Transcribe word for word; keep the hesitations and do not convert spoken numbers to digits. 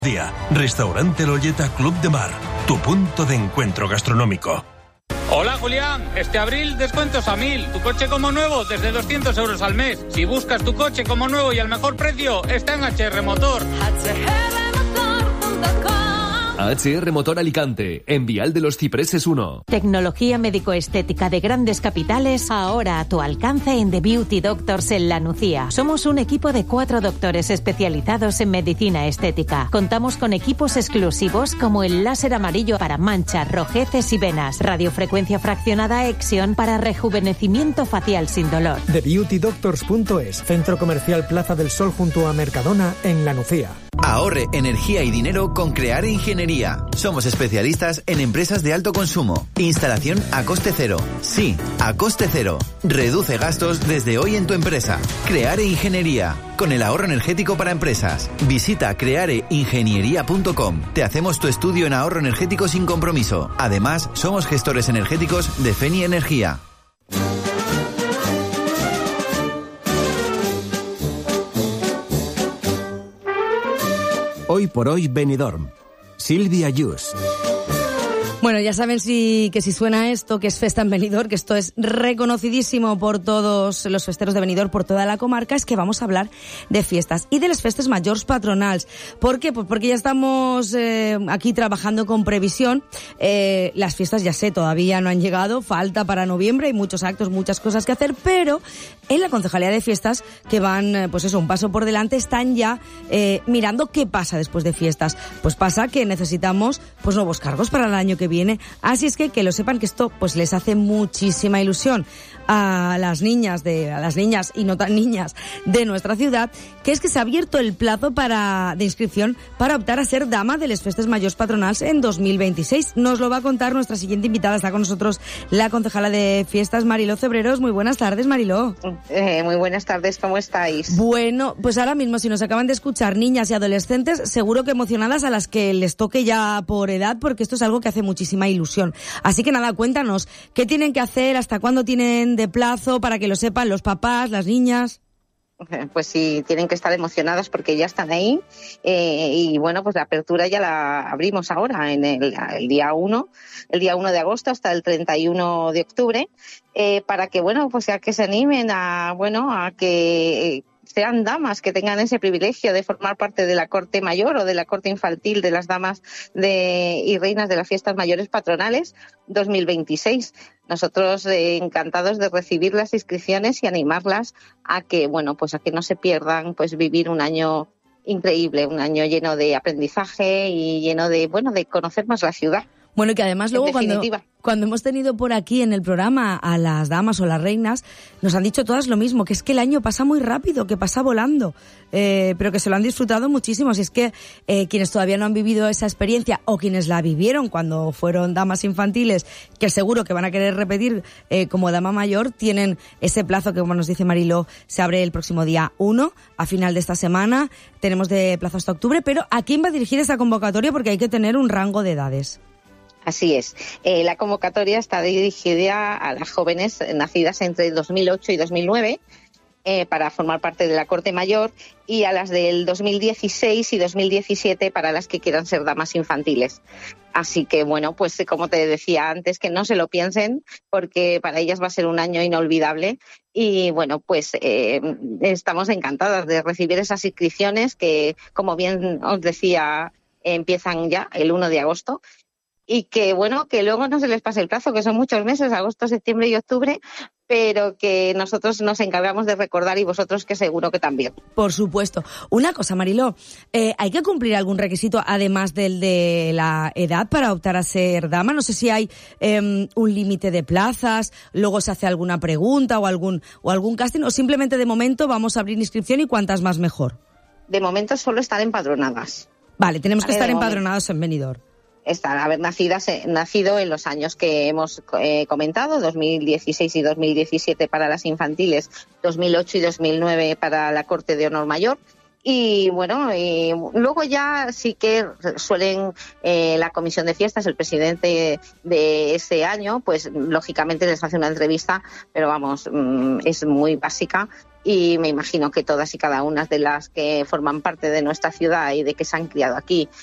Día, Restaurante Lolleta Club de Mar, tu punto de encuentro gastronómico. Hola Julián, este abril descuentos a mil, tu coche como nuevo desde doscientos euros al mes. Si buscas tu coche como nuevo y al mejor precio, está en H R Motor. H R Motor Alicante, en Vial de los Cipreses uno. Tecnología médico-estética de grandes capitales, ahora a tu alcance en The Beauty Doctors en La Nucía. Somos un equipo de cuatro doctores especializados en medicina estética. Contamos con equipos exclusivos como el láser amarillo para manchas, rojeces y venas, radiofrecuencia fraccionada Exion para rejuvenecimiento facial sin dolor. The Beauty Doctors punto es, Centro Comercial Plaza del Sol junto a Mercadona en La Nucía. Ahorre energía y dinero con Creare Ingeniería. Somos especialistas en empresas de alto consumo. Instalación a coste cero. Sí, a coste cero. Reduce gastos desde hoy en tu empresa. Creare Ingeniería. Con el ahorro energético para empresas. Visita creare ingeniería punto com. Te hacemos tu estudio en ahorro energético sin compromiso. Además, somos gestores energéticos de Feni Energía. Hoy por hoy Benidorm. Silvia Yus. Bueno, ya saben si, que si suena esto, que es Festa en Benidorm, que esto es reconocidísimo por todos los festeros de Benidorm, por toda la comarca, es que vamos a hablar de fiestas y de las festes mayores patronals. ¿Por qué? Pues porque ya estamos eh, aquí trabajando con previsión. Eh, las fiestas, ya sé, todavía no han llegado, falta para noviembre, hay muchos actos, muchas cosas que hacer, pero en la Concejalía de Fiestas, que van, pues eso, un paso por delante, están ya eh, mirando qué pasa después de fiestas. Pues pasa que necesitamos pues nuevos cargos para el año que viene. viene. Así es que que lo sepan que esto pues les hace muchísima ilusión a las niñas de a las niñas y no tan niñas de nuestra ciudad, que es que se ha abierto el plazo para de inscripción para optar a ser dama de les festes mayors patronals en dos mil veintiséis. Nos lo va a contar nuestra siguiente invitada. Está con nosotros la concejala de fiestas, Mariló Cebreros. Muy buenas tardes, Mariló. Eh, muy buenas tardes, ¿cómo estáis? Bueno, pues ahora mismo si nos acaban de escuchar niñas y adolescentes, seguro que emocionadas a las que les toque ya por edad, porque esto es algo que hace muchísima ilusión. Así que nada, cuéntanos, ¿qué tienen que hacer? ¿Hasta cuándo tienen de plazo para que lo sepan los papás, las niñas? Pues sí, tienen que estar emocionadas porque ya están ahí eh, y bueno, pues la apertura ya la abrimos ahora en el, el día uno, el día uno de agosto hasta el treinta y uno de octubre, eh, para que bueno, pues a que se animen a bueno, a que eh, sean damas, que tengan ese privilegio de formar parte de la corte mayor o de la corte infantil de las damas de y reinas de las fiestas mayores patronales dos mil veintiséis. Nosotros eh, encantados de recibir las inscripciones y animarlas a que, bueno, pues a que no se pierdan, pues vivir un año increíble, un año lleno de aprendizaje y lleno de, bueno, de conocer más la ciudad. Bueno, y que además luego cuando, cuando hemos tenido por aquí en el programa a las damas o las reinas, nos han dicho todas lo mismo, que es que el año pasa muy rápido, que pasa volando, eh, pero que se lo han disfrutado muchísimo. Si es que eh, quienes todavía no han vivido esa experiencia o quienes la vivieron cuando fueron damas infantiles, que seguro que van a querer repetir eh, como dama mayor, tienen ese plazo que, como nos dice Mariló, se abre el próximo día uno, a final de esta semana. Tenemos de plazo hasta octubre, pero ¿a quién va a dirigir esa convocatoria? Porque hay que tener un rango de edades. Así es. Eh, la convocatoria está dirigida a las jóvenes nacidas entre dos mil ocho y dos mil nueve eh, para formar parte de la Corte Mayor y a las del dos mil dieciséis y dos mil diecisiete para las que quieran ser damas infantiles. Así que, bueno, pues como te decía antes, que no se lo piensen porque para ellas va a ser un año inolvidable y, bueno, pues eh, estamos encantadas de recibir esas inscripciones que, como bien os decía, empiezan ya el uno de agosto. Y que, bueno, que luego no se les pase el plazo, que son muchos meses, agosto, septiembre y octubre, pero que nosotros nos encargamos de recordar y vosotros que seguro que también. Por supuesto. Una cosa, Mariló, eh, ¿hay que cumplir algún requisito además del de la edad para optar a ser dama? No sé si hay eh, un límite de plazas, luego se hace alguna pregunta o algún, o algún casting, o simplemente de momento vamos a abrir inscripción y cuantas más mejor. De momento solo están empadronadas. Vale, tenemos vale, que estar empadronados en Benidorm. Estar, haber nacidas, eh, nacido en los años que hemos eh, comentado, dos mil dieciséis y dos mil diecisiete para las infantiles, dos mil ocho y dos mil nueve para la Corte de Honor Mayor. Y bueno, y luego ya sí que suelen eh, la comisión de fiestas, el presidente de ese año, pues lógicamente les hace una entrevista, pero vamos, es muy básica y me imagino que todas y cada una de las que forman parte de nuestra ciudad y de que se han criado aquí